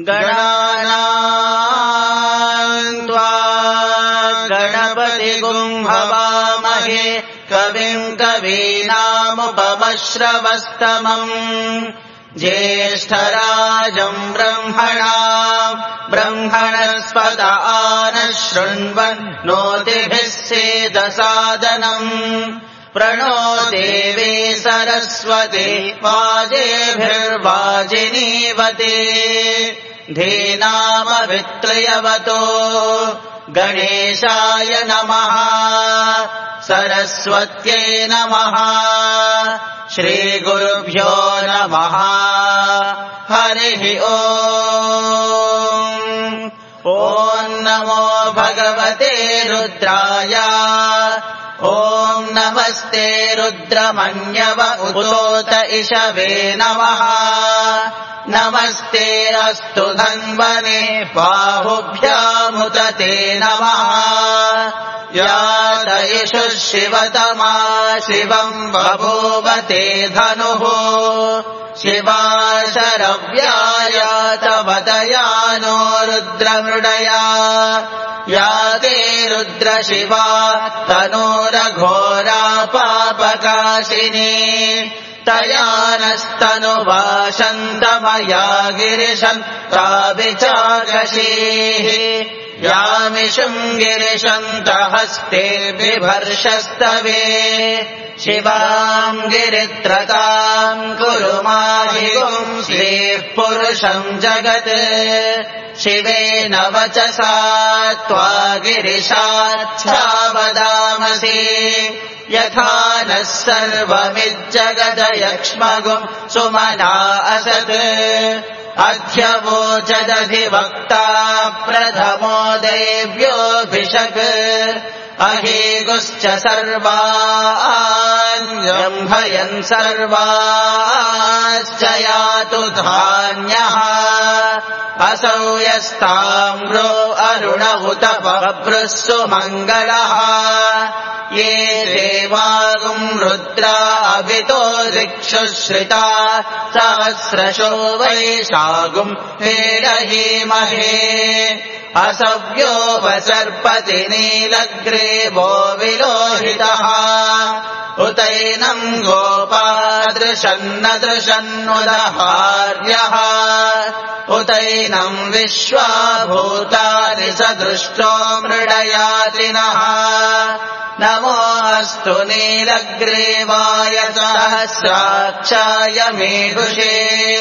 गणानाम् त्वा गणपतिगुम् हवामहे कविम् कवीनामुपमश्रवस्तमम् ज्येष्ठराजम् ब्रह्मणस्पत आनः शृण्वन्नोतिभिः सेदसादनम् प्रणो देवी सरस्वती वाजेभिर्वाजिनीवती धीनामवित्रयवतो गणेशाय नमः सरस्वत्यै नमः श्रीगुरुभ्यो नमः हरिः ॐ नमो भगवते रुद्राय ॐ नमस्ते रुद्रमन्यव उतोत इषवे नमः नमस्ते अस्तु धन्वने बाहुभ्यामुत ते नमः यात इषुः शिवतमा शिवम् बभूव ते धनुः शिवा शरव्यायातवदयानो रुद्रमृडया या ते रुद्रशिवा तनोरघोरा पापकाशिनी तया नस्तनुवाशन्तमया गिरिशन्ताभिचाकशीः यामिषुम् गिरिशन्तहस्ते बिभर्षस्तवे शिवाम् गिरित्रताम् कुरु माहिगुम् श्रीः पुरुषम् जगत् शिवेन वचसा त्वा गिरिशाच्छा वदामसि यथा नः सर्वमिज्जगदयक्ष्मगुम् सुमना असत् अध्यवोचदधिवक्ता प्रथमो देव्योऽभिषक् अहीगुश्च सर्वान् ब्रह्मयन् सर्वाश्च यातु धान्यः असौ यस्ताम्रो अरुण उत बभ्रुः मङ्गलः ये देवागुम् रुद्रा अभितो दिक्षुश्रिता सहस्रशो वैशागुम् हेरहीमहे असव्योपसर्पति नीलग्रीवो विलोहितः उतैनम् गोपादृशन्नदृशन्नुदहार्यः उतैनम् विश्वाभूतानि सदृष्टो मृडयातिनः नमोऽस्तु नीलग्रीवाय सहस्राक्षाय मेघुषे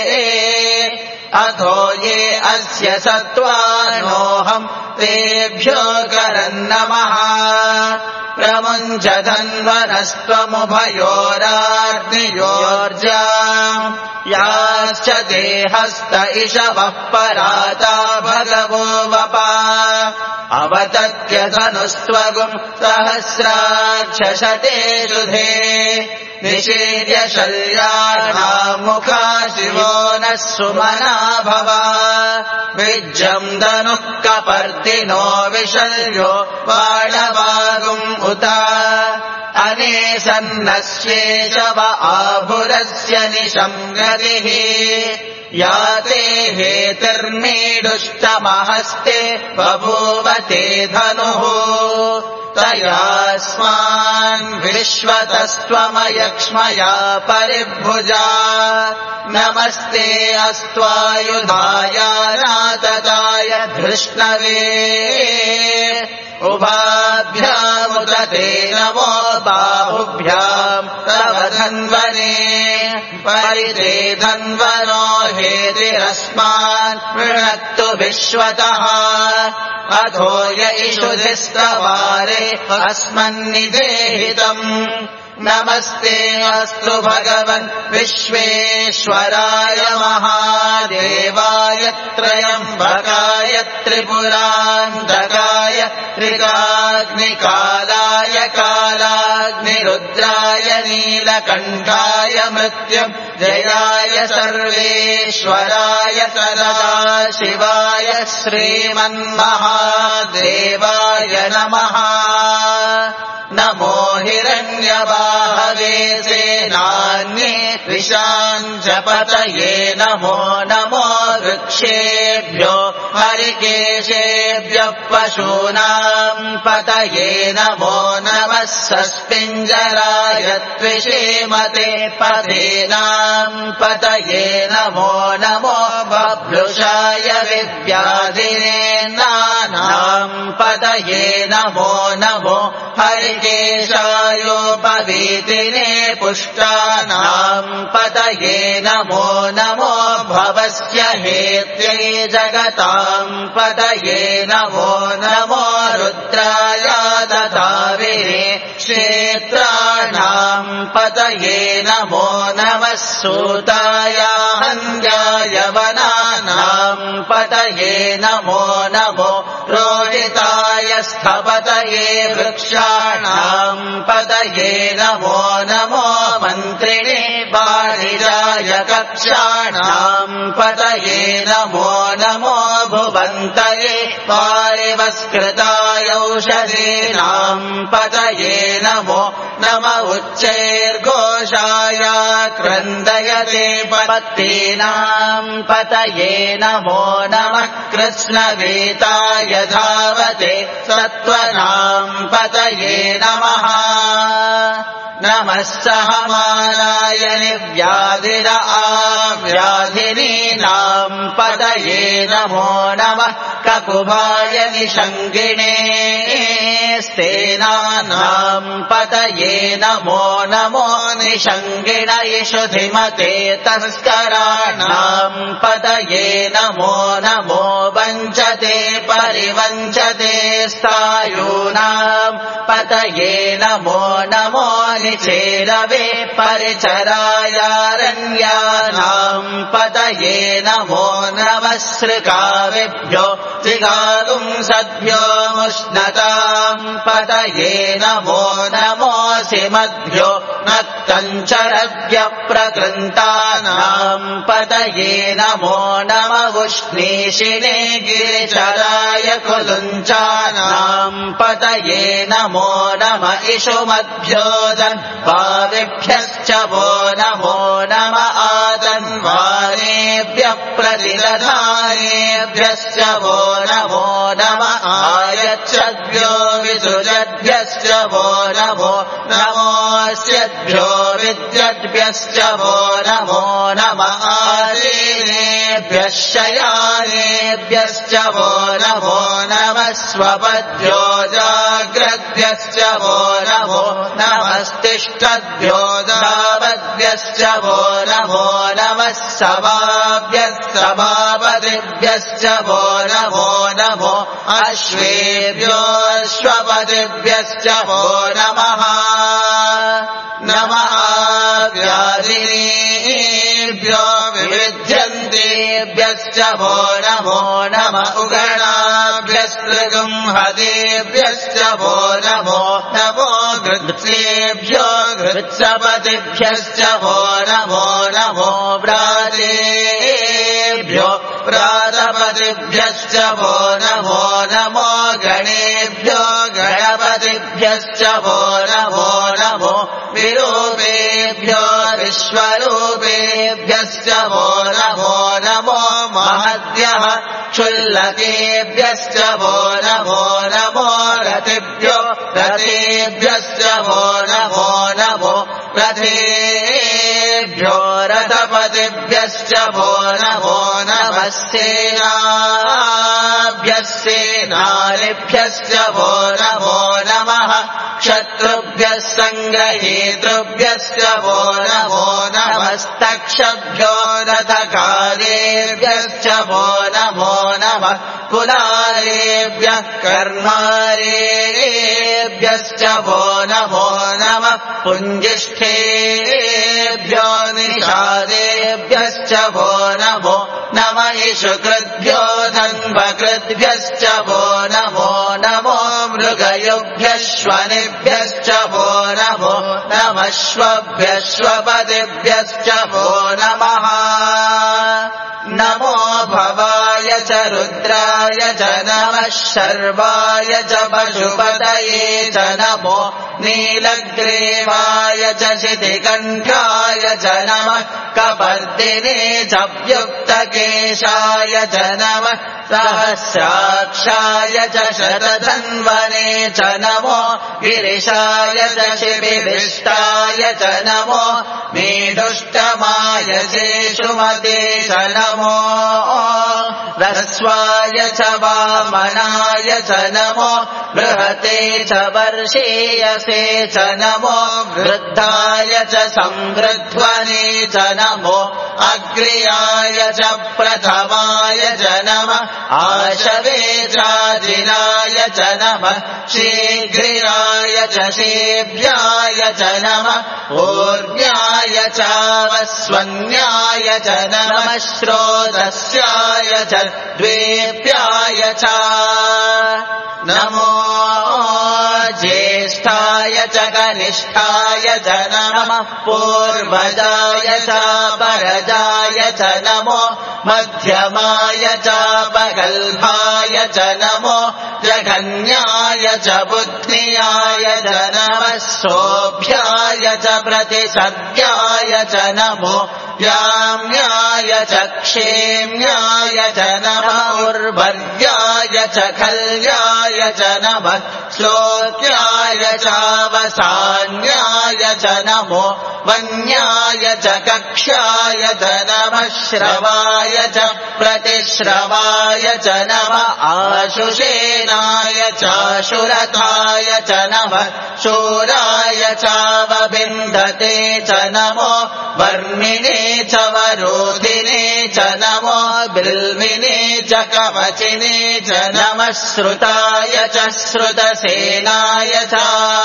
अथो ये अस्य सत्त्वानोऽहम् तेभ्यो करन्नमः प्रमुञ्च धन्वनस्त्वमुभयोराग्नियोर्जा याश्च देहस्त इषवः पराता भगवो वपा अवतत्य धनुस्त्वगुम् सहस्राक्षशते शुधे निषेद्य शल्यानाम् मुखा शिवो नः सुमना भव विज्जम् धनुः कपर्दिनो विशल्यो बाणवागुम् उत अनेसन्नस्येशव आभुरस्य निशङ्गतिः या ते हेतिर्मीडुष्टमहस्ते बभूव ते धनुः तयास्मान् विश्वतस्त्वमयक्ष्मया परिभुजा नमस्ते अस्त्वायुधाय नातताय धृष्णवे उभाभ्यामुत ते नमो बाहुभ्याम् तव धन्वने परिते धन्वनो हेतिरस्मान् वृणक्तु विश्वतः अथो य इषुधिस्तवारे अस्मन्निदेहितम् नमस्ते अस्तु भगवन् विश्वेश्वराय महादेवाय त्रयम्बकाय त्रिपुरान्तकाय त्रिकाग्निकालाय कालाग्निरुद्राय नीलकण्ठाय मृत्युञ्जयाय सर्वेश्वराय सदाशिवाय श्रीमन्महादेवाय नमः नमो हिरण्यबाहवे सेनाय धान्ये विशाञ्चपतये नमो नमो वृक्षेभ्यो हरिकेशेभ्यः पशूनाम् पतये नमो नमः सस्पिञ्जराय त्विषीमते पथीनाम् पतये नमो नमो बभ्रुषाय विव्याधिने नानाम् पतये नमो नमो हरिकेशायोपवीतिने पुष्टानाम् पतये नमो नमो भवस्य हेत्यै जगताम् पतये नमो नमो रुद्राय ददाविने क्षेत्राणाम् पतये नमो नमः सूताय हन्याय वनानाम् पतये नमो नमो रोहिताय स्थपतये वृक्षाणाम् पतये नमो नमो मन्त्रिणे वाणिजाय कक्षाणाम् पतये नमो नमो भुवन्तये पारिवस्कृताय औषधीनाम् पतये नमो नम उच्चैर्घोषाय क्रन्दयते पत्तीनाम् पतये नमो नमः कृष्णवेताय धावते सत्त्वनाम् पतये नमः नमः सहमानाय निव्याधिर आव्याधिनीनाम् पतये नमो नमः ककुभाय निषङ्गिणे स्तेनानाम् पतये नमो नमो निषङ्गिण इषुधिमते तस्कराणाम् पतये नमो नमो वञ्चते परिवञ्चते स्थायूनाम् पतये नमो नमो निचेरवे परिचरायारण्यानाम् पतये नमो नमः सृकाविभ्यो जिगागुंसद्भ्यो मुष्णताम् पतये नमो नमोऽसिमद्भ्यो नक्तञ्चरद्भ्यः प्रकृन्तानाम् पतये नमो नमः उष्णीषिणे गिरिचराय कुलुञ्चानाम् पतये नमो नम इषुमद्भ्यो दन्वादिभ्यश्च वो नमो नम आदन्वानेभ्यः प्रतिदधानेभ्यश्च वो नमो नम आयच्छद्भ्यो विसृजद्भ्यश्च वो नमो नमोऽस्यद्भ्यो विद्यद्भ्यश्च वो नमो नम आसीनेभ्यः शयानेभ्यश्च वो नमो नमः स्वपद्भ्यो जाग्रद्भ्यश्च वो नमो नमस्तिष्ठद्भ्यो धावद्भ्यश्च वो नमो नमः सभाभ्यः सभापतिभ्यश्च वो नमो नमो अश्वेभ्यो अश्वपतिभ्यश्च वो नमः नमः व्याधिनीभ्यो विविध्यन्तेभ्यश्च वो नमो नम उगणाभ्यस्त्रिगुंहतेभ्यश्च वो नमो नमो गृत्सेभ्यो गृत्सपतिभ्यश्च वो नमो नमो व्रातेभ्यो व्रातपतिभ्यश्च वो नमो नमो गणेभ्यो गणपतिभ्यश्च वो नमो नमो विरूपेभ्यो विश्वरूपेभ्यश्च वो नमो नमो महद्यः क्षुल्लकेभ्यश्च वो नमो नमो रतिभ्यो रतेभ्यश्च वो नमो नमो रथेभ्यो रथपतिभ्यश्च वो नमो नमः सेनाभ्यः सेनानिभ्यश्च वो नमो नमः शत्रुभ्यः सङ्ग्रहेतृभ्यश्च वो नमो नमस्तक्षभ्यो रथकारेभ्यश्च वो नमो नमः कुलारेभ्यः कर्मारेभ्यश्च वो नमो नमः पुञ्जिष्ठेभ्यो निषादेभ्यश्च वो नमो नम इषुकृद्भ्यो धन्वकृद्भ्यश्च वो नमो नमो मृगयुभ्यश्वनिभ्यश्च वो नमो नमश्वभ्यश्वपतिभ्यश्च वो नमः नमो भवाय च रुद्राय च नमः शर्वाय च पशुपतये च नमो नीलग्रीवाय च शितिकण्ठाय च नमः कपर्दिने च व्युक्तकेशाय च नमः सहस्राक्षाय च शतधन्वने च नमो गिरिशाय च शिबिविष्टाय च नमो मेढुष्टमाय शेषुमते च नमो रस्वाय च वामनाय च नमो बृहते च वर्षेयसे च नमो वृद्धाय च संवृध्वने च नमो अग्र्याय च प्रथमाय च नमः आशवेजाजिलाय च नमः शीघ्राय च शेभ्याय च नमः ऊर्ध्याय च वस्वन्याय च नमः श्रोतस्याय च द्वेप्याय च नमो ज्येष्ठाय च कनिष्ठाय च नमः पूर्वजाय च परजाय च नमो मध्यमाय च पगल्भाय च नमो जघन्याय च बुद्ध्याय च नमः सोभ्याय च प्रतिसद्याय च नमो व्याम्याय च क्षेम्याय च नमः उर्वर्याय च खल्याय च नमः श्लोक्याय च वसान्याय च नमो वन्याय च कक्ष्याय च नमः श्रवाय च प्रतिश्रवाय च नमः आशुषेनाय चाशुरथाय च नमः शूराय चावबिन्धते च नमो वर्णिने च वरोधिने च नमो बिल्विने च कवचिने च नमः श्रुताय च श्रुतसेनाय च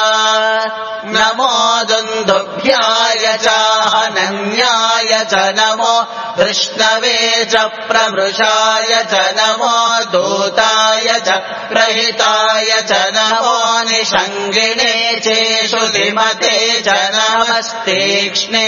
नमो दुन्दुभ्याय च हनन्याय च नमो कृष्णवे च प्रमृषाय च नमो दूताय च प्रहिताय च नमो निषङ्गिणे चेषुतिमते च नमस्तीक्ष्णे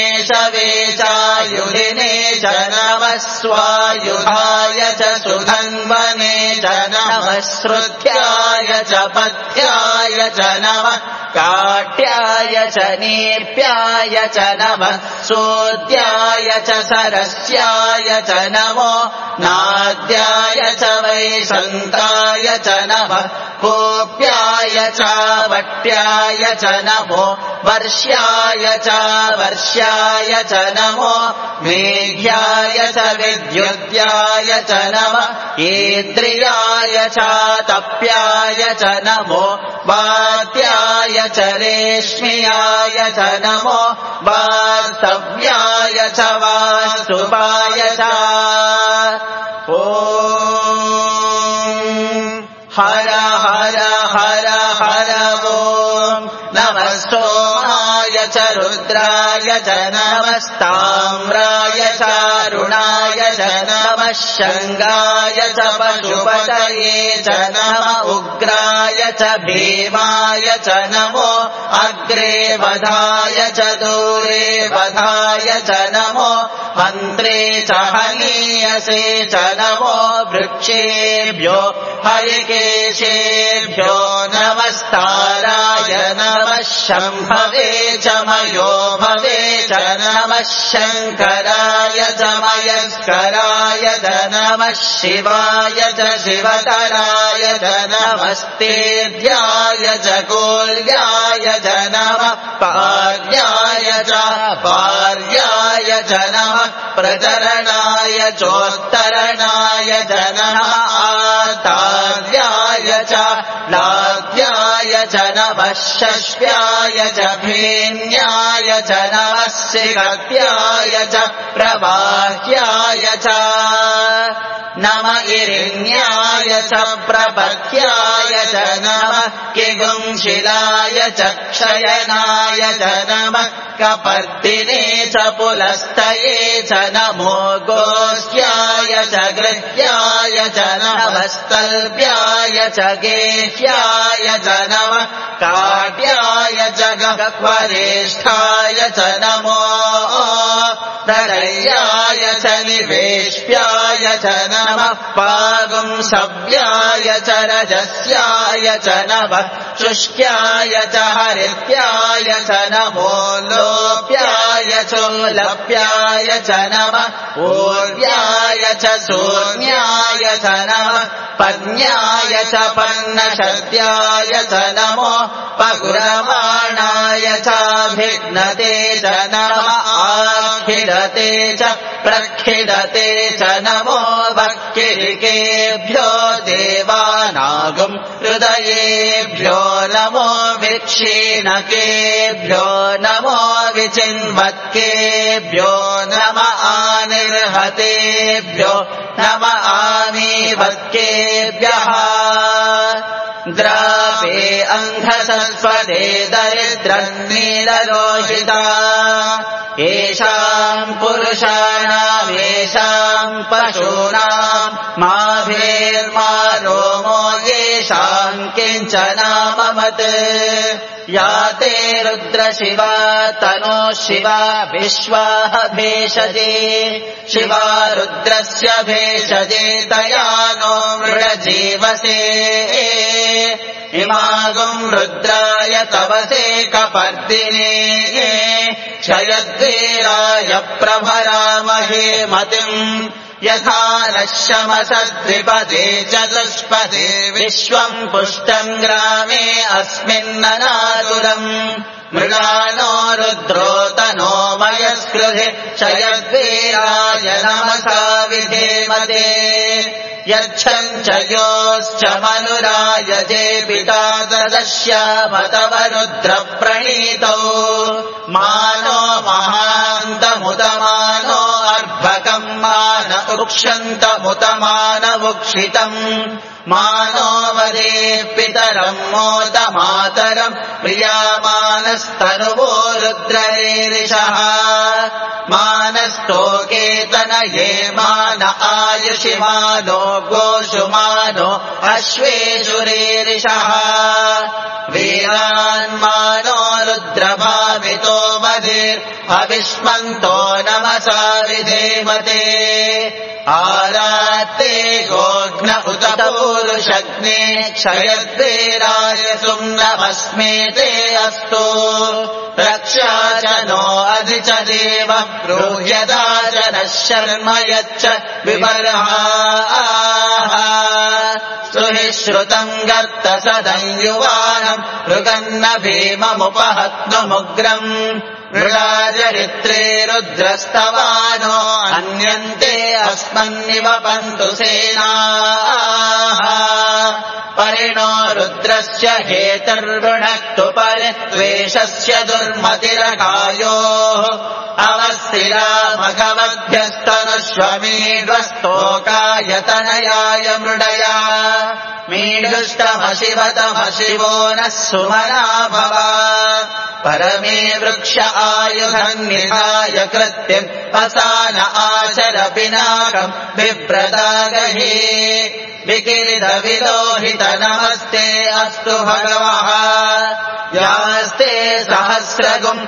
शवेशायुधिने च नमः स्वायुधाय च सुधन्वने च नमः श्रुत्याय च पथ्याय च नमः काट्याय च नेप्याय च नमः सोद्याय च सरस्याय च नमो नाद्याय च वैशन्ताय च नमः कोप्याय च वट्याय च नमो वर्ष्याय च वर्ष्याय च नमो मेघ्याय च विद्युद्याय च नमः ऐन्द्रियाय च तप्याय च नमो वात्याय च रेश्म्याय च नमो वास्तव्याय च वास्तुपाय च ॐ हर हर हर हर ॐ नमः सोमाय च रुद्राय च नमस्ताम्राय च अरुणाय च नमः शङ्गाय च पशुपतये च नमः उग्राय च भीमाय च नमो अग्रे वधाय च दूरे वधाय च नमो हन्त्रे च हनीयसे च नमो वृक्षेभ्यो हरिकेशेभ्यो नमस्ताराय नमः शम्भवे च मयो भवे च नमः शङ्कराय च मयस्कराय च नमः शिवाय च शिवतराय च नमस्तेभ्याय च कोल्याय च नमः पार्याय च पार्याय च नमः प्रतरणाय चोत्तरणाय च नमः आतार्याय च लाभ्याय च नमः शश्व्याय च भेन्याय च नमः शिखत्याय च प्रवाह्याय च नमः इरिण्याय च प्रपथ्याय च नमः किगुंशिलाय च क्षयनाय च नमः कपर्दिने च पुलस्तये च नमो गोष्ठ्याय च गृह्याय च नमः स्तल्भ्याय च गेह्याय च नमः काट्याय च गह्वरेष्ठाय च नमो प्रलयाय च निवेश्याय च नमः पागुंसव्याय च रजस्याय च नमः शुष्क्याय च हरित्याय च नमो लोप्याय चोलप्याय च नमः ऊर्व्याय च शून्याय च नमः पन्याय च पन्नशद्याय च नमो पगुरमाणाय चाभिघ्नते च नमः आखिडते च प्रखिडते च नमो वक्किरिकेभ्यो देवानागुं हृदयेभ्यो नमो विक्षीणकेभ्यो नमो विचिन्वत्केभ्यो नम आनिर्हतेभ्यो नम आमीवत्केभ्यः द्रापे अन्धसस्वदे दरिद्रन्नीललोहिता येषाम् पुरुषाणामेषाम् पशूनाम् माभेर्मा रोमो येषाम् किञ्चनाममत् या ते रुद्रशिवा तनो शिवा विश्वाः भेषजे शिवा रुद्रस्य भेषजे तया नो मृडजीवसे इमागुम् रुद्राय तवसे कपर्दिने क्षयद्वीराय प्रभरामहे मतिम् यथा नश्यमसद्विपदे चतुष्पदे विश्वम् पुष्टम् ग्रामे अस्मिन्ननातुरम् मृगानो रुद्रो तनो मयस्कृधे क्षयद्वीराय नमसा विधेमते यच्छम् च योश्च मनुरायजे पिता तदश्यामतव रुद्रप्रणीतौ मानो महान्तमुतमानो अर्भकम् मान उक्षन्तमुतमानवुक्षितम् मानो वदे पितरम् मोदमातरम् प्रियामानस्तनुवो रुद्ररीरिषः मानस्तोकेतनये मान आयुषिमानो गोषुमानो अश्वेषुरीरिषः वीरान्मानो रुद्रभावितो मधिर्हविष्मन्तो नमसा विधेमते आरात्ते गोघ्न उत पूरुषग्ने क्षयद्वीराय सुम्नमस्मेते अस्तु रक्षा च नो अधि च देव ब्रूह्यदा च नः शर्म यच्च विबर्हाः सुहि श्रुतम् गर्त सदम् युवानम् मृगन्न भीममुपहत्नुमुग्रम् मृगाचरित्रे रुद्रस्तवानो अन्यन्ते अस्मन्निवपन्तु सेनाः परिणो रुद्रस्य हेतर्वृणक्तु परित्वेषस्य दुर्मतिरकायोः अवस्थिरामघवभ्यस्तनुष्वमीड्वस्तोकायतनयाय मृडया मीडुष्टमशिवतमशिवो नः सुमना भव परमे वृक्ष आयुधन्निधाय कृत्यम् असान आचर पिनाकम् बिभ्रदागहि विकिरितविलोहित नमस्ते अस्तु भगवः यास्ते सहस्रगुम्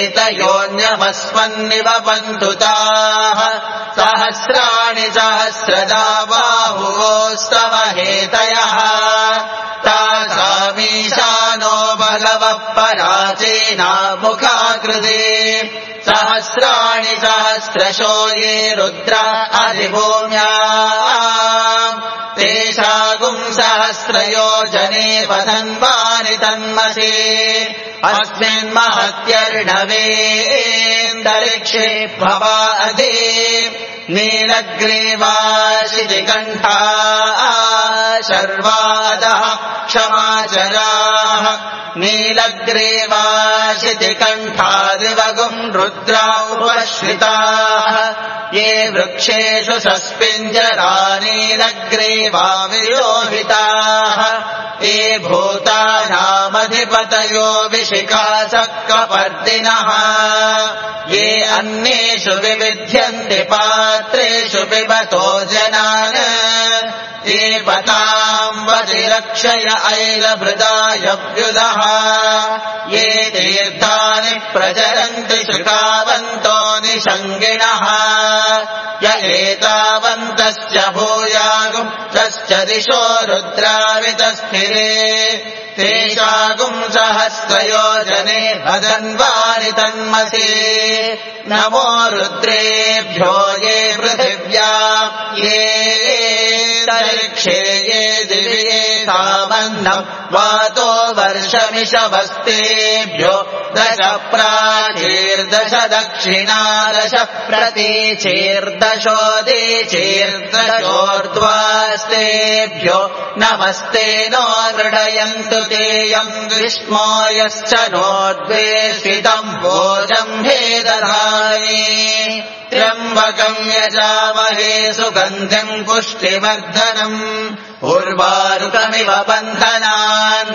हेतयोऽन्यमस्मन्निवपन्तु ताः सहस्राणि सहस्रदा बाहुवोस्तव हेतयः तासामीशानो भगवः पराचीना मुखाकृते सहस्राणि सहस्रशो ये रुद्रा अधिभूम्याम् तेषागुम् सहस्रयोजने वधन्वानि तन्मसे अस्मिन्महत्यर्णवेन्दरिक्षे भवादे नीलग्रीवाशितिकण्ठा शर्वादः क्षमाचराः नीलग्रीवाशितिकण्ठादिवगुम् रुद्रा उपश्रिताः ये वृक्षेषु सस्पिञ्जरा नीलग्रीवा विलोहिताः ये भूतानामधिपतयो विशिखासक्कपर्दिनः ये अन्येषु विविध्यन्ति पात्रेषु पिबतो जनान् दीपताम् वतिरक्षय ऐलभृदायव्युदः ये तीर्थानि प्रचरन्ति श्रुतावन्तो निषङ्गिणः य एतावन्तश्च भूयागुम् तश्च दिशो रुद्रावितस्थिरे तेषागुम् सहस्रयोजने भदन्वानि तन्मसि नमो रुद्रेभ्यो ये पृथिव्या ये तरिक्षे ये दिव्ये सामन्नम् वातो वर्षमिषवस्तेभ्यो दश प्राचीर्दश दक्षिणा दश प्रतीचीर्दशोदीचीर्दशोर्ध्वास्तेभ्यो नमस्ते नो मृडयन्तु तेयम् विष्मो यश्च नोद्वेषितम् भोजम् भेदधानि त्र्यम्बकम् यजामहे सुगन्धिम् पुष्टिवर्धनम् उर्वारुकमिव बन्धनान्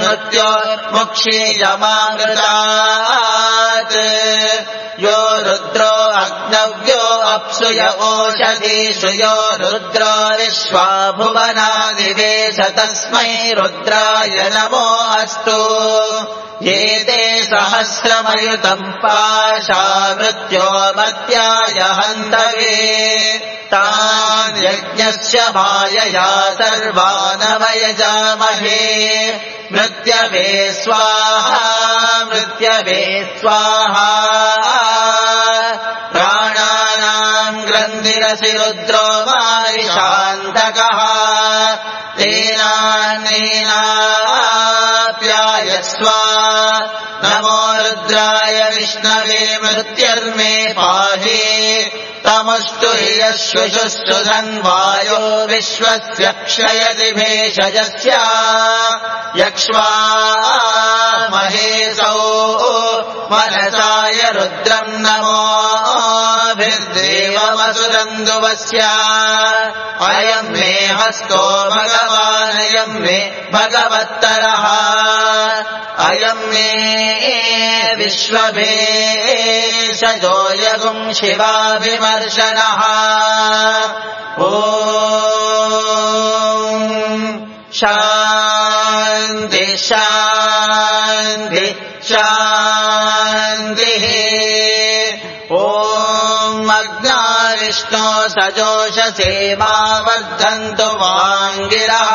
मृत्योर्मुक्षीयमामृतात् यो रुद्रो अग्नव्यो अप्सुय ओषधीषु यो रुद्रो विश्वा भुवनादिवेश तस्मै रुद्राय नमो अस्तु ये ते सहस्रमयुतम् पाशा मृत्यो मत्याय हन्तवे तान् यज्ञस्य मायया सर्वानवयजामहे मृत्यवे स्वाहा मृत्यवे स्वाहा प्राणानाम् ग्रन्थिरसि रुद्रो मारिषान्तकः तेनान्नेनाप्यायस्व नमो रुद्राय विष्णवे मृत्युर्मे पाहि तमुष्टु यश्वशुष्टु धन्वायो विश्वस्य क्षयति भेषजस्य यक्ष्वा महेशौ मनसाय रुद्रम् नमोभिर्देवमसुरन्दुवस्य अयम् मे हस्तो भगवानयम् मे भगवत्तरः अयम् मे विश्वभेषजो यगुम् शिवाभिमर्शनः ॐ शान्ति शान्ति शान्तिः ॐ अग्नाविष्णो सजोषसे मा वर्धन्तु वाङ्गिरः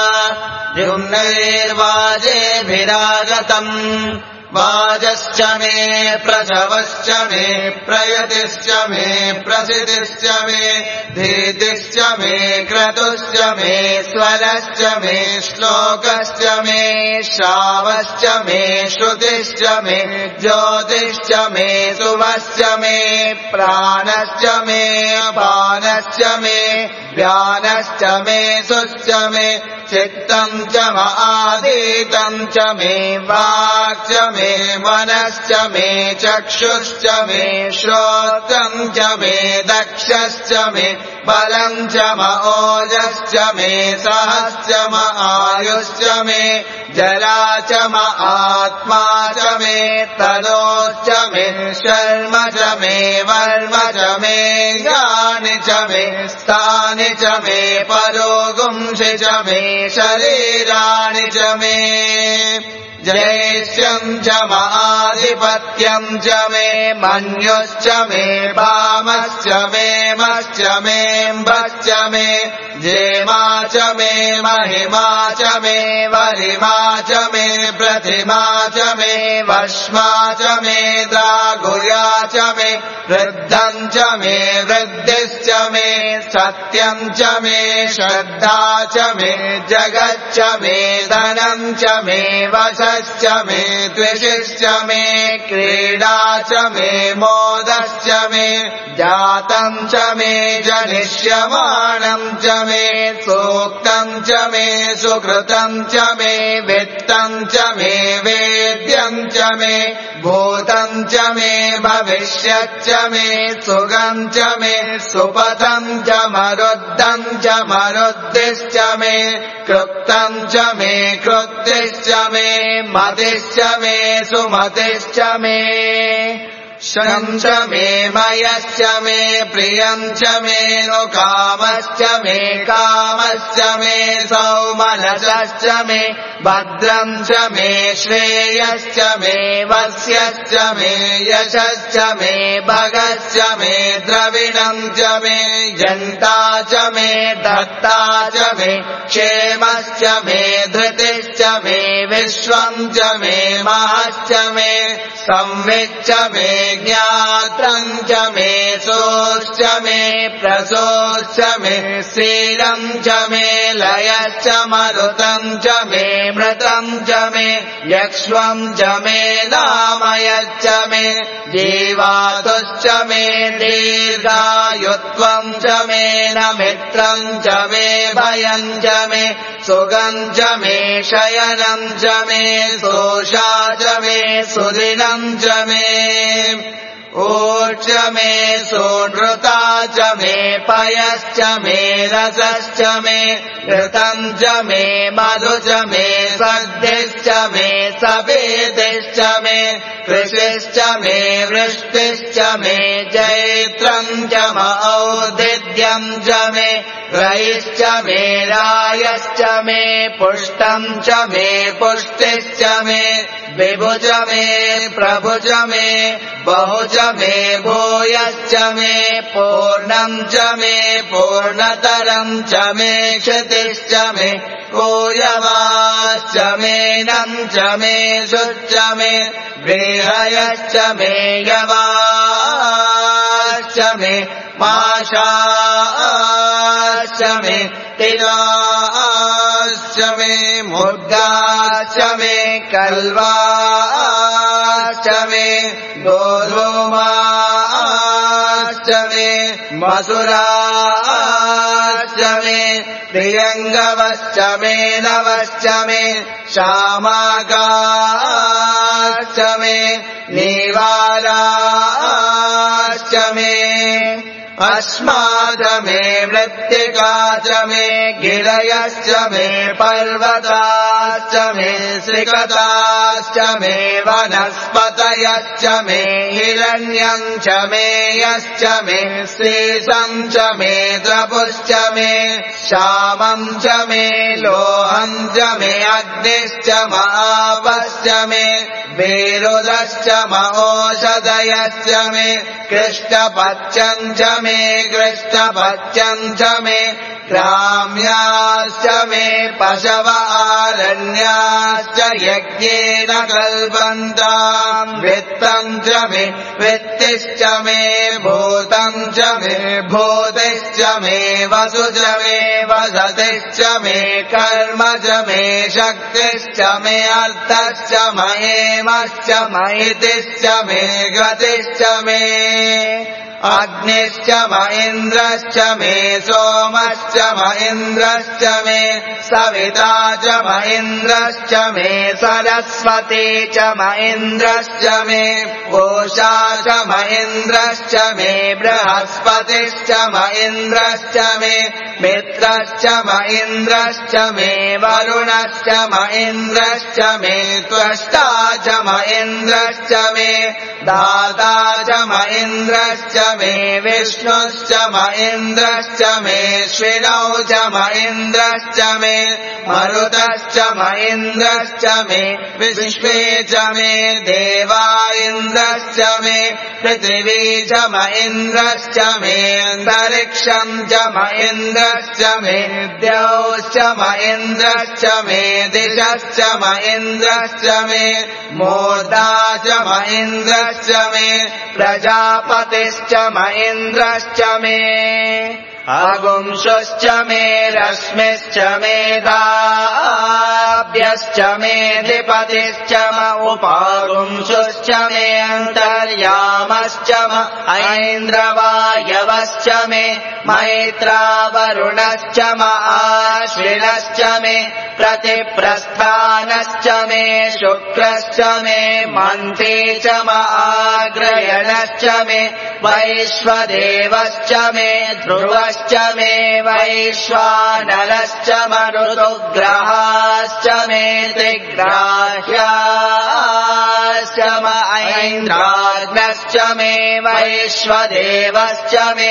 द्युम्नैर्वाजेभिरागतम् वाजश्च मे प्रसवश्च मे प्रयतिश्च मे प्रसिद्धिश्च मे धीतिश्च मे क्रतुश्च मे स्वरश्च मे श्लोकश्च मे श्रावश्च मे श्रुतिश्च मे ज्योतिश्च मे सुवश्च मे प्राणश्च मे अपानश्च मे व्यानश्च मे सुश्च मे चित्तम् च आदितम् च मे वाक् च मे मनश्च मे चक्षुश्च मे श्रोत्रम् च मे दक्षश्च मे बलम् च ओजश्च मे सहश्च आयुश्च मे जरा च आत्मा च मे तदोश्च मे शर्म च मे वर्म च मे ज्ञानि च मे स्थानि च मे परोगुंसि च मे शरीराणि च मे जयेष्यम् च आधिपत्यम् च मे मन्युश्च मे वामश्च मे मश्च मेऽम्बश्च मे जेमा च मे महिमा च मे वरिमा च मे प्रतिमा च मे वश्मा च मे द्रागुया च मे वृद्धम् च मे वृद्धिश्च मे सत्यम् च मे श्रद्धा च मे जगच्च मे धनम् च मे वशश्च मे द्विषश्च मे क्रीडा च मे मोदश्च मे जातम् च मे जनिष्यमाणम् च मे सूक्तम् च मे सुकृतम् च मे वित्तम् च मे वेद्यम् च मे भूतम् च मे भविष्यच्च मे सुगम् च मे सुपथम् च मरुद्धम् च मरुद्धिश्च मे कृक्तम् च मे कृत्तिश्च मे मतिश्च मे सुमतिश्च मे शं च मे मयश्च मे प्रियं च मे नु कामश्च मे सौमनसश्च मे भद्रं च मे श्रेयश्च मे वस्यश्च मे यशश्च मे भगश्च मे द्रविणं च मे जन्ता च मे दत्ता च मे क्षेमश्च मे धृतिश्च मे विश्वं च मे महश्च मे संविच्च मे ज्ञात्रं च मे सोश्च मे प्रसोश्च मे श्रीरं च मे लयश्च मरुतं च मे मृतं च मे यक्ष्वं च मे नामयश्च मे जीवातुश्च मे दीर्घायुत्वं च मे नमित्रं च मे भयं च मे सुगं च मे शयनं च मे सोषा च मे सुदिनं च मे ऊर्च मे सुनृता च मे पयश्च मे रसश्च मे ऋतं च मे मधु च मे सद्धिश्च मे सवेदिश्च मे कृषिश्च मे वृष्टिश्च मे जैत्रं च औदिद्यं च मे रयिश्च मे रायश्च मे पुष्टं च मे पुष्टिश्च मे विभु च मे प्रभु च मे बहु च मे भूयश्च मे पूर्णं च मे पूर्णतरं च मे क्षतिश्च मे कोयवाश्च मे नं च मे शुच्च मे बृहयश्च मे यवाश्च मे माशाश्च मे तिराश्च मे मुद्गाश्च मे कल्वाश्च मे गोधूमाश्च मे मसुराश्च मे प्रियङ्गवश्च मे नवश्च मे श्यामागाश्च मे नीवाराश्च मे अस्माद मे मृत्तिका च मे गिरयश्च मे पर्वताश्च मे श्रिकताश्च मे वनस्पतयश्च मे हिरण्यं च मे यश्च मे शेषं च मे द्रपुश्च मे श्यामं च मे लोहं च मे अग्निश्च महापश्च मे वेरुदश्च महोषधयश्च मे कृष्णपच्चं च मे कृष्णपच्चं च मे ग्राम्याश्च मे पशव आरण्याश्च यज्ञेन कल्पन्ताम् वित्तं च मे वित्तिश्च मे भूतं च मे भूतिश्च मे वसु च मे वसतिश्च मे कर्म च मे शक्तिश्च मे अर्थश्च महेमश्च महितिश्च मे गतिश्च मे अग्निश्च म इन्द्रश्च मे सोमश्च म इन्द्रश्च मे सविता च म इन्द्रश्च मे सरस्वती च म इन्द्रश्च मे कोशा च म इन्द्रश्च मे बृहस्पतिश्च म इन्द्रश्च मे मित्रश्च म इन्द्रश्च मे वरुणश्च म इन्द्रश्च मे त्वष्टा च म इन्द्रश्च मे दाता च म इन्द्रश्च मे विष्णुश्च म इन्द्रश्च मे श्विनौ च म इन्द्रश्च मे मरुतश्च म इन्द्रश्च मे विश्वे च मे देवा इन्द्रश्च मे पृथिवी च म इन्द्रश्च मे अन्तरिक्षं च म इन्द्रश्च मे द्यौश्च म इन्द्रश्च मे दिशश्च म इन्द्रश्च मे मूर्धा च म इन्द्रश्च मे प्रजापतिश्च म इन्द्रश्च मे अगुंशुश्च मे रश्मिश्च मे दाभ्यश्च मे धिपतिश्च म उपागुंशुश्च मे अन्तर्यामश्च म ऐन्द्रवायवश्च मे मैत्रावरुणश्च म आश्विनश्च मे प्रतिप्रस्थानश्च मे शुक्रश्च मे मन्त्री च म आग्रयणश्च मे वैश्वदेवश्च मे ध्रुवश्च देवश्च मे वैश्वानरश्च मरुतुग्रहाश्च मे त्रिग्राह्याश्च ऐन्द्राग्नश्च मे वैश्वदेवश्च मे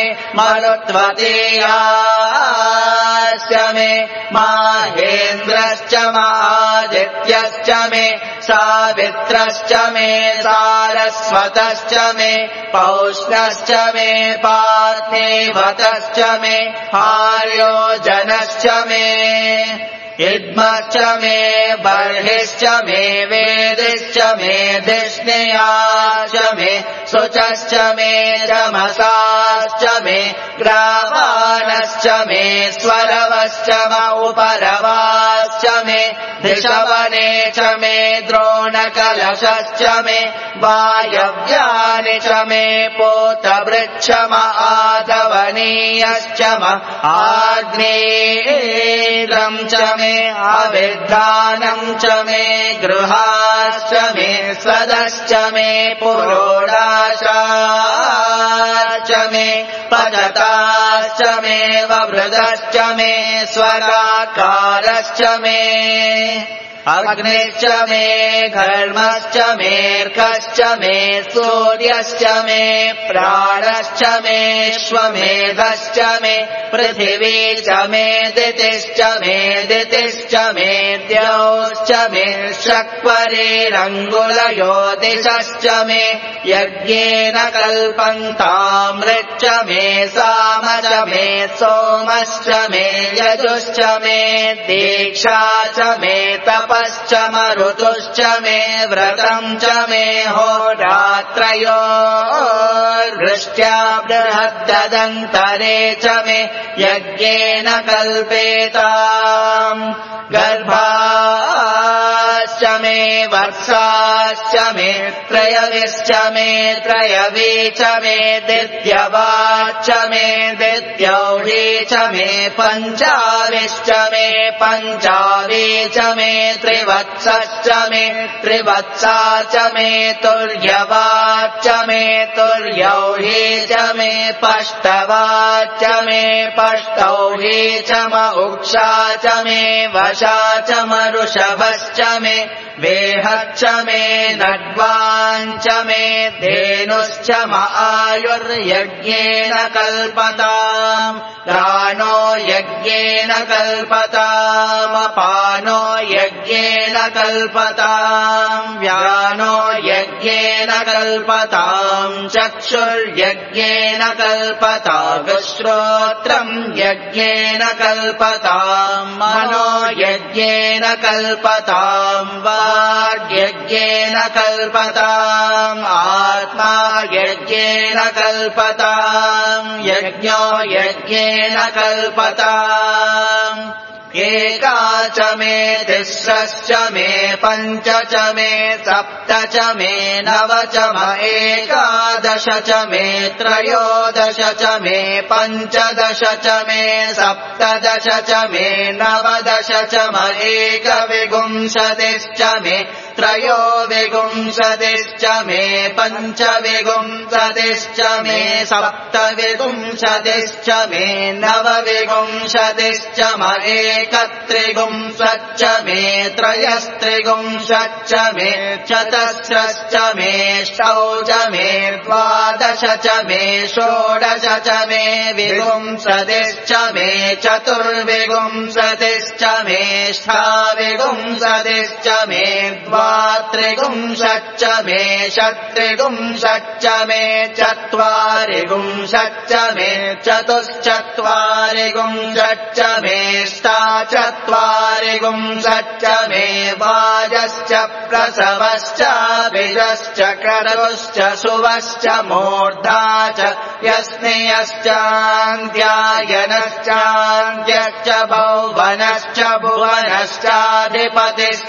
मरुत्वतीयाश्च मे माहेन्द्रश्च आदित्यश्च मे सावित्रश्च मे सारस्वतश्च मे पौष्णश्च मे पार्थिवतश्च मे आर्योजनश्च मे इद्मश्च मे बर्हिश्च मे वेदिश्च मे धिष्णयाश्च मे शुचश्च मे रमसाश्च मे ग्रावाणश्च मे स्वरवश्च उपरवाश्च मे धिषवने च मे द्रोणकलशश्च मे वायव्यानि च मे पोतवृक्ष आदवनीयश्च आग्नेयम् च मे अविद्धानम् च मे गृहाश्च मे सदश्च मे पुरोडाशाश्च मे पचताश्च मे ववृदश्च मे स्वराकारश्च मे अग्निश्च मे घर्मश्च मेऽर्कश्च मे सूर्यश्च मे प्राणश्च मे श्वमेधश्च मे पृथिवी च मे दितिश्च मे दितिश्च मे द्यौश्च मे शक्वरेरङ्गुलयोदिशश्च मे यज्ञेन कल्पन्तामृच्च मे साम च मे सोमश्च मे यजुश्च मे दीक्षा च मे तपश्च मरुतुश्च मे व्रतम् च मे होरात्रयोर्वृष्ट्या बृहद्ददन्तरे च मे यज्ञेन कल्पेताम् गर्भाश्च मे वर्षाश्च मे त्रयविश्च मे त्रयवी च मे दित्यवाच्च मे दित्यौही च मे पञ्चाविश्च मे पञ्चावी च मे त्रिवत्सश्च मे त्रिवत्सा च मे तुर्यवाच्च मे तुर्यौही च मे पष्टवाच्च मे पष्टौही च उक्षा च मे वशा च मरुषभश्च मे वेहच्च मे नड्वाञ्च मे धेनुश्च आयुर्यज्ञेन कल्पताम् प्राणो यज्ञेन कल्पताम् अपानो यज्ञेन कल्पताम् व्यानो यज्ञेन कल्पताम् चक्षुर्यज्ञेन कल्पताम् श्रोत्रम् यज्ञेन कल्पताम् मनो यज्ञेन कल्पताम् वाग्यज्ञेन कल्पताम् आत्मा यज्ञेन कल्पताम् यज्ञो यज्ञेन कल्पताम् एका च मे तिस्रश्च मे पञ्च च मे सप्त च मे नव च एकादश च मे त्रयोदश च मे पञ्चदश च मे सप्तदश च मे नवदश च एकविंशतिश्च मे त्रयोविंशतिश्च मे पञ्चविंशतिश्च मे सप्तविंशतिश्च मे नवविंशतिश्च एकत्रिंशच्च मे त्रयस्त्रिंशच्च मे चतस्रश्च मे षौ च मे द्वादश च मे षोडश च मे विंशतिश्च मे चतुर्विंशतिश्च मे षाविंशतिश्च मे द्वात्रिंशच्च मे षट्त्रिंशच्च मे चत्वारिंशच्च मे चतुश्चत्वारिंशच्च मे चत्वारिंशच्च मे वाजश्च प्रसवश्च बीजश्च क्रतुश्च शुभश्च मूर्धा च यस्नेयश्चान्द्यायनश्चान्द्यश्च भुवनश्च भुवनश्चाधिपतिश्च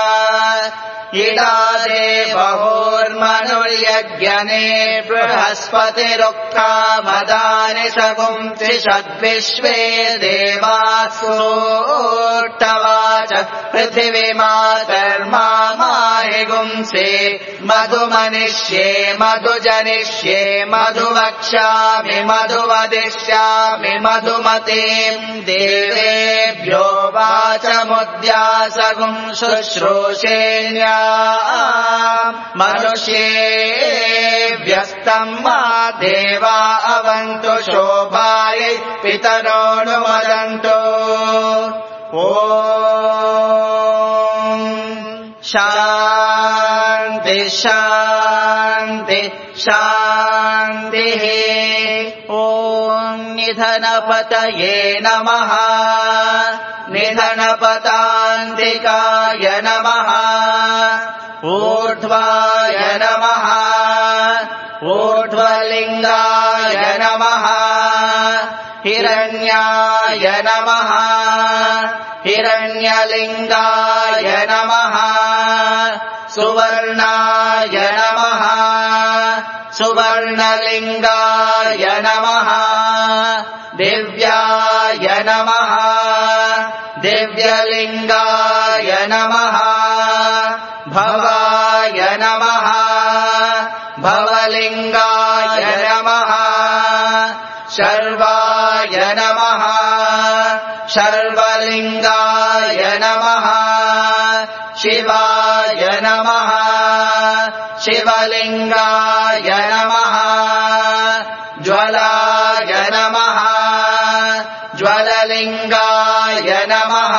इडादे बहोर्मनुर्यज्ञने बृहस्पतिरुक्ता मदा भूतानि सगुंसि षद्विश्वे देवासुरोक्तवाच पृथिवीमातर्मा माहिगुंसि मधुमनिष्ये मधुजनिष्ये मधुवक्ष्यामि मधुवदिष्यामि मधुमतीम् देवेभ्यो वाचमुद्यासगुं शुश्रूषेण्या मनुष्येभ्यस्तम् मा देवा अवन्तु शोभायै पितरोऽनुमदन्तु ॐ शान्ति शान्ति शान्तिः ॐ निधनपतये नमः निधनपतान्तिकाय नमः ऊर्ध्वाय नमः ऊर्ध्वलिङ्गाय नमः हिरण्याय नमः हिरण्यलिङ्गाय नमः सुवर्णाय नमः सुवर्णलिङ्गाय नमः दिव्याय नमः दिव्यलिङ्गाय नमः भवाय नमः भवलिङ्गाय नमः शर्वाय नमः शर्वलिङ्गाय नमः शिवाय नमः शिवलिङ्गाय नमः ज्वलाय नमः ज्वललिङ्गाय नमः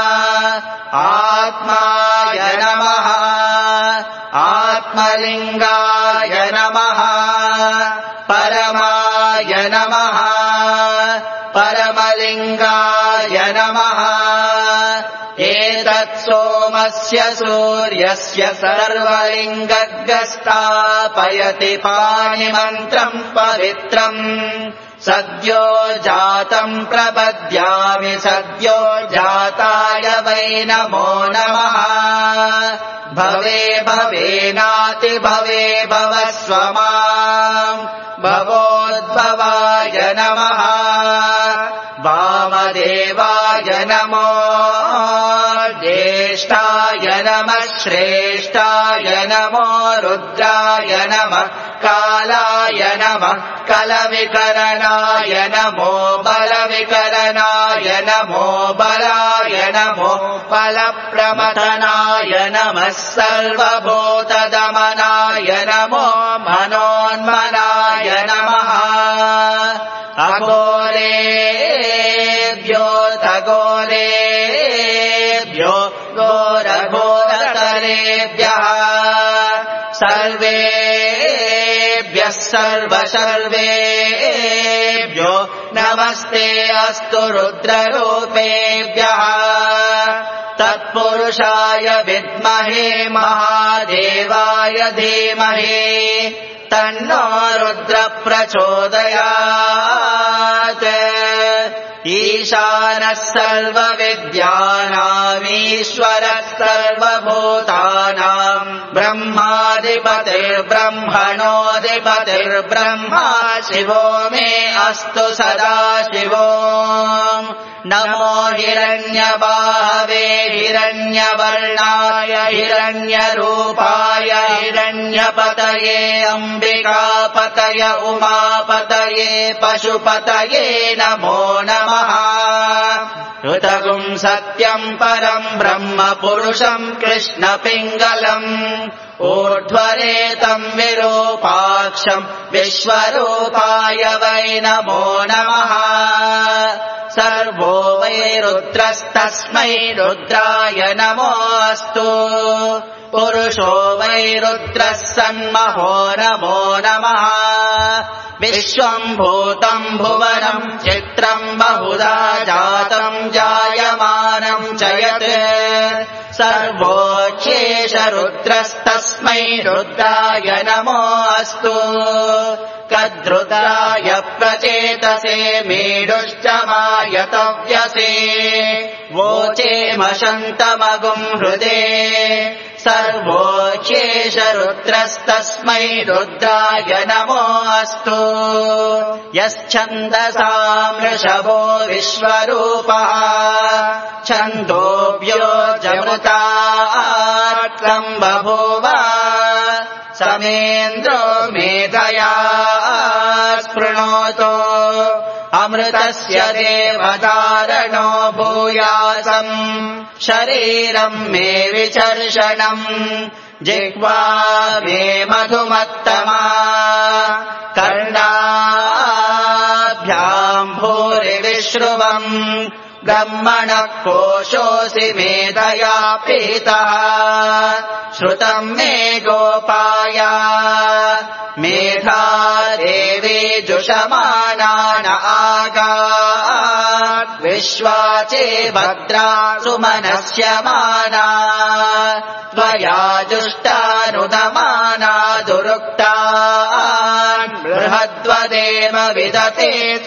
आत्माय नमः आत्मलिङ्गाय नमः परमाय नमः परमलिङ्गाय नमः एतत् सोमस्य सूर्यस्य सर्वलिङ्गगस्तापयति पाणिमन्त्रम् पवित्रम् सद्यो जातम् प्रपद्यामि सद्यो जाताय वै नमो नमः भवे भवेनाति भवे भवस्व माम् भवोद्भवाय नमः वामदेवाय नमो ज्येष्ठाय नमः श्रेष्ठाय नमो रुद्राय नमः कालाय नमः कलविकरणाय नमो बलविकरणाय नमो बलाय नमो बलप्रमथनाय नमः सर्वभूतदमनाय नमो मनोन्मनाय नमः अघोरेभ्यो तघोरेभ्यो घोरघोरतरेभ्यः सर्वेभ्यः सर्वसर्वेभ्यो नमस्ते अस्तु रुद्ररूपेभ्यः तत्पुरुषाय विद्महे महादेवाय धीमहि तन्नो रुद्र प्रचोदयात् ईशानः सर्वविद्यानामीश्वरः सर्वभूतानाम् ब्रह्माधिपतिर्ब्रह्मणोऽधिपतिर्ब्रह्मा शिवो मे अस्तु सदा शिवो नमो हिरण्यबाहवे हिरण्यवर्णाय हिरण्यरूपाय हिरण्यपतये अम्बिकापतय उमापतये पशुपतये नमो नमः ऋतगुं सत्यम् परम् ब्रह्म पुरुषम् कृष्णपिङ्गलम् ऊर्ध्वरेतम् विरूपाक्षम् विश्वरूपाय वै नमो नमः सर्वो वै रुद्रस्तस्मै रुद्राय नमोऽस्तु पुरुषो वै रुद्रः सन्महो नमो नमः विश्वम् भूतम् भुवनम् चित्रम् बहुधा जातम् जायमानम् च यत् सर्वोच्चेश रुद्रस्तस्मै रुद्राय नमोऽस्तु कद्रुद्राय प्रचेतसे मेढुश्च मायतव्यसे वोचेमशन्तमगुम् हृदे सर्वोच्येष रुद्रस्तस्मै रुद्राय नमो अस्तु यश्छन्दसां वृषभो विश्वरूपः छन्दोभ्यो जमृतार्थं बभूव समेन्द्रो मेधया स्पृणोतो अमृतस्य देवधारणो भूयासम् शरीरम् मे विचर्षणम् जिह्वा मे मधुमत्तमा कर्णाभ्याम् भूरिविश्रुवम् ब्रह्मणः कोशोऽसि मेधया पीतः श्रुतम् मे गोपाय मेधा देवी जुषमानान आगात् विश्वाचे भद्रा सुमनस्यमाना त्वया जुष्टानुदमाना दुरुक्तान् बृहद्वदेम विदते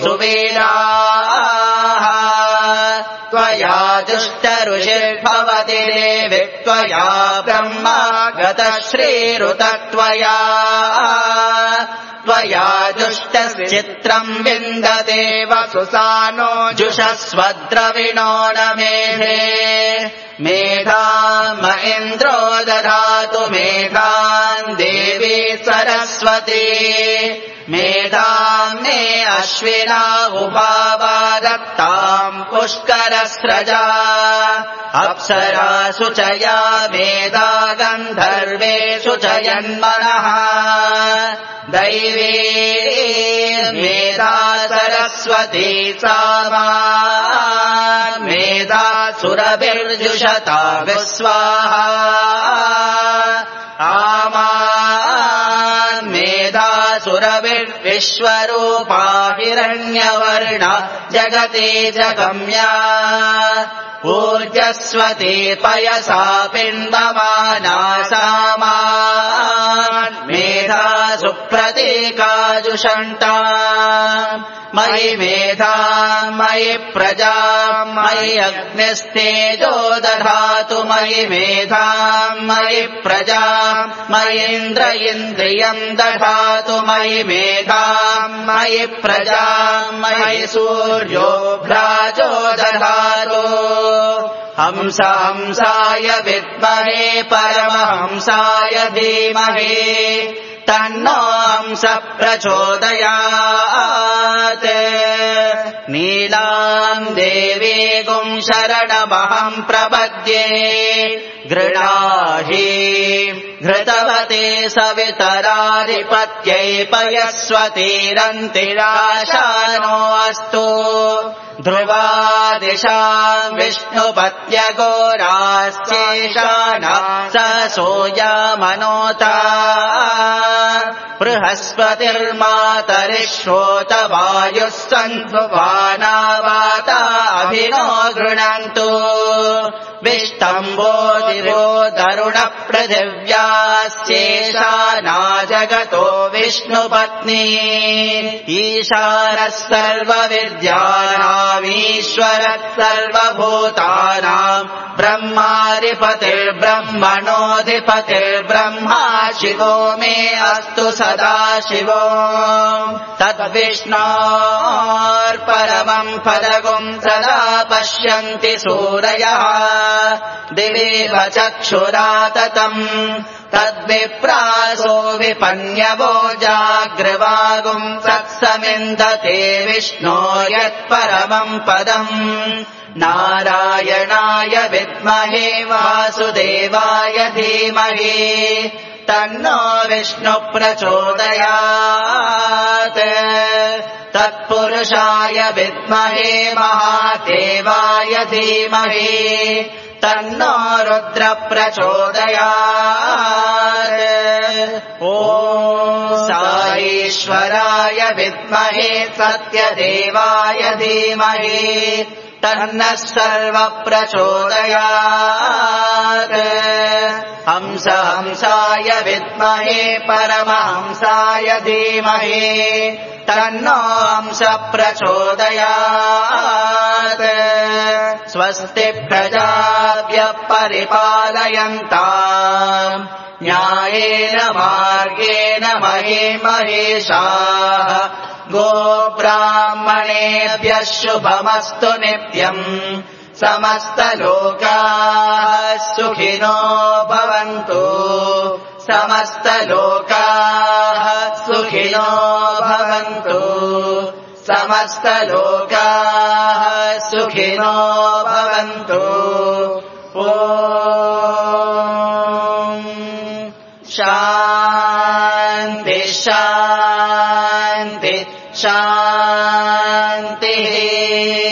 सुवीराः त्वया जुष्टऋषिर्भवति देवि त्वया ब्रह्मा गतश्रीरुतत्वया त्वया जुष्टश्चित्रम् विन्दते वसुसानो जुषस्वद्रविणो न मेधे मेधाम् इन्द्रो दधातु मेधाम् देवी सरस्वती मेधाम् मे अश्विना उपावादत्ताम् पुष्करस्रजा अप्सरासु च या मेधा गन्धर्वेषु च यन्मनः दैवी मेधा सरस्वती सामा मेधा सुरभिर्जुषता विस्वाहा आमा मेधा सुरभिर्विश्वरूपा हिरण्यवर्णा जगति जगम्या ऊर्जस्वती पयसा पिण्डमाना सामा मेधा सुप्रतीका जुषन्ता मयि मेधा मयि प्रजा मयि अग्निस्तेजो दधातु मयि मेधा मयि प्रजा मयीन्द्र इन्द्रियम् दधातु मयि मेधा मयि प्रजा मयि सूर्यो भ्राजो दधातु हंस हंसाय विद्महे परमहंसाय धीमहि तन्नो हंस प्रचोदयात् नीलाम् देवीगुं शरणमहम् प्रपद्ये गृणाहि घृतवते सवितराधिपत्यै पयस्वतीरन्तिराशानो अस्तु ध्रुवादिशाम् विष्णुपत्यघोराश्चेशाना स सोऽयमनोता बृहस्पतिर्मातरिश्रोत वायुः सन्ध्वानावाता अभिनो गृणन्तु विष्टम्बोदिरो दरुण पृथिव्याश्चेशाना जगतो विष्णुपत्नी ईशानः सर्वविद्यानामीश्वरः सर्वभूतानाम् ब्रह्माधिपतिर्ब्रह्मणोऽधिपतिर्ब्रह्मा शिवो मे अस्तु सदा शिवो तद्विष्णोर्परमम् पदगुम् सदा पश्यन्ति सूरयः दिवेव चक्षुराततम् तद्विप्रासो विपन्यवो जाग्रवागुम् तत्समिन्दते विष्णो यत्परमम् पदम् नारायणाय विद्महे वासुदेवाय धीमहि तन्नो विष्णु प्रचोदयात् तत्पुरुषाय विद्महे महादेवाय धीमहि तन्नो रुद्र प्रचोदयात् ॐ साईश्वराय विद्महे सत्यदेवाय धीमहि तन्नः सर्व प्रचोदयात् हंसाय विद्महे परमहंसाय धीमहि तन्नो हंसः प्रचोदयात् स्वस्ति प्रजाभ्यः परिपालयन्ताम् न्यायेन मार्गेण महीमहेशाः गोब्राह्मणेभ्यः शुभमस्तु नित्यम् समस्तलोकाः सुखिनो भवन्तु समस्तलोकाः सुखिनो भवन्तु समस्तलोकाः सुखिनो भवन्तु ॐ शान्ति शान्ति शान्तिः